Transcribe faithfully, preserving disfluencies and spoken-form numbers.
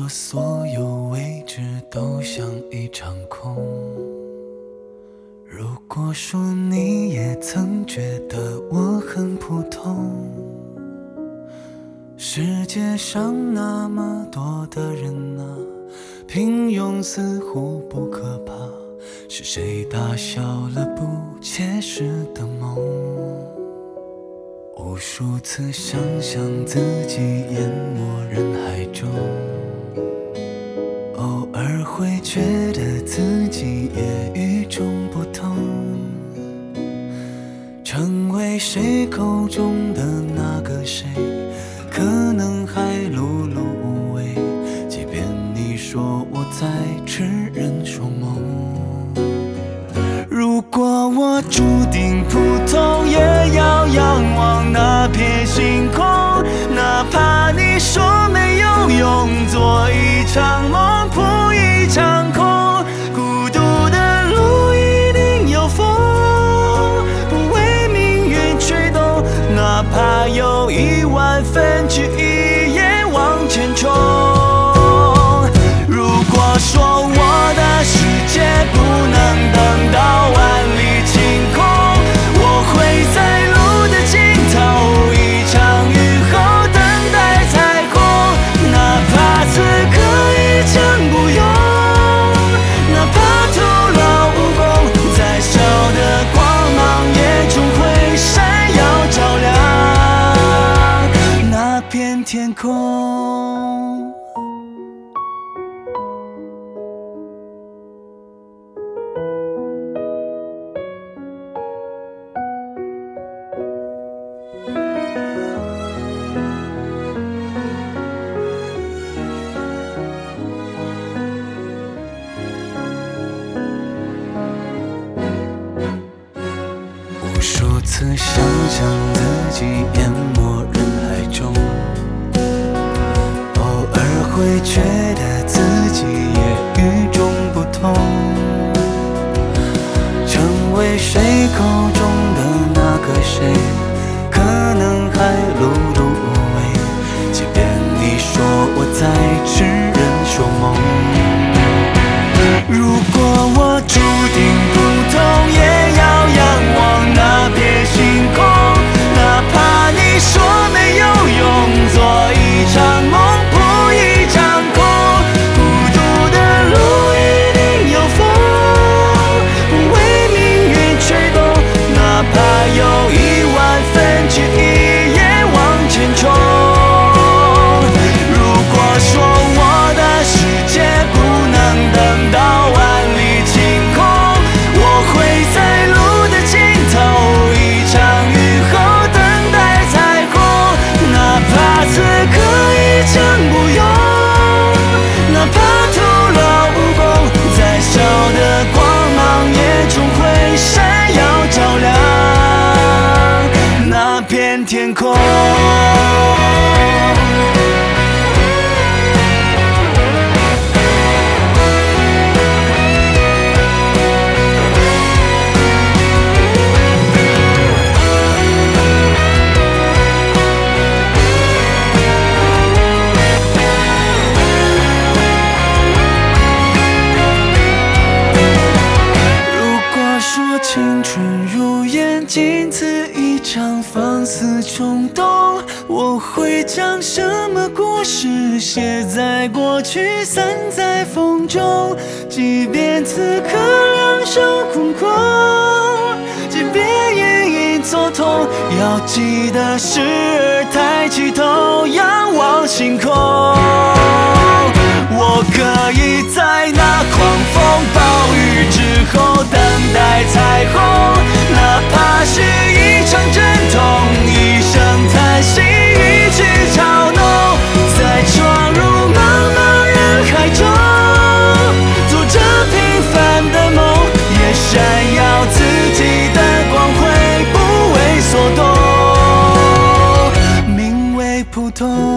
说所有未知都像一场空，如果说你也曾觉得我很普通，世界上那么多的人啊，平庸似乎不可怕，是谁打消了不切实的梦？无数次想象自己淹没人海中，偶尔会觉得自己也与众不同，成为谁口中的那个谁，可能还碌碌无为，即便你说我在痴人说梦。如果我注定普通，也要仰望那片星空，哪怕你说没有用，做一场梦，扑一场空，孤独的路一定有风，不为命运吹动，哪怕有一万分之一也往前冲。如果说我的世界不能等到万里晴空，我会在路的尽头，一场雨后等待彩虹，哪怕此刻一腔不用，哪怕徒劳无功，再小的光芒也终会闪耀照亮那片天空。无数次想象自己淹没人海中，偶尔会觉得自己也与众不同，成为谁口中的那个谁，可能还碌碌无为，即便你说我在痴人说梦。如果我注定普通，也要仰望那片星空，哪怕你说没有用，做一场梦，扑一场空，孤独的路一定有风，不为命运吹动，哪怕有一万分之一也往前冲。如果说我的世界不能等到万里晴空，我会在路的尽头，一场雨后等待彩虹，哪怕此刻一腔不用，哪怕徒劳无功，再小的光芒也终会闪耀照亮那片天空。青春如烟，仅此一场放肆冲动，我会将什么故事写在过去，散在风中，即便此刻两手空空，即便隐隐作痛，要记得时而抬起头，仰望星空。我可以在那狂风暴雨之后等待彩虹，哪怕是一场阵痛，一声叹息，一句嘲弄，在闯入茫茫人海中，做着平凡的梦，也闪耀自己的光辉，不为所动，名为普通。